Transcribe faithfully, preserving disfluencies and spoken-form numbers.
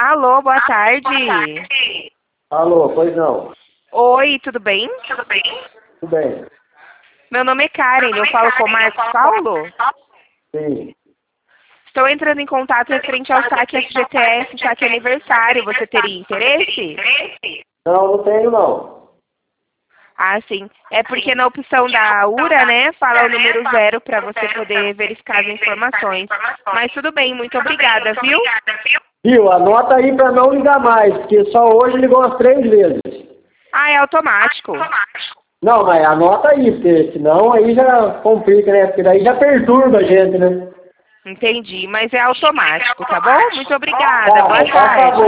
Alô, boa tarde. Alô, pois não. Oi, tudo bem? Tudo bem. Meu nome é Karen, eu falo com o Marcos Paulo. Sim. Estou entrando em contato referente ao saque F G T S, saque aniversário. Você teria interesse? Não, não tenho não. Ah, sim. É porque na opção da U R A, né, fala o número zero para você poder verificar as informações. Mas tudo bem, muito obrigada, viu? Viu, anota aí pra não ligar mais, porque só hoje ligou umas três vezes. Ah, é automático. Não, mas anota aí, porque senão aí já complica, né? Porque daí já perturba a gente, né? Entendi, mas é automático, tá bom? Muito obrigada. Tá, Boa por favor. tarde.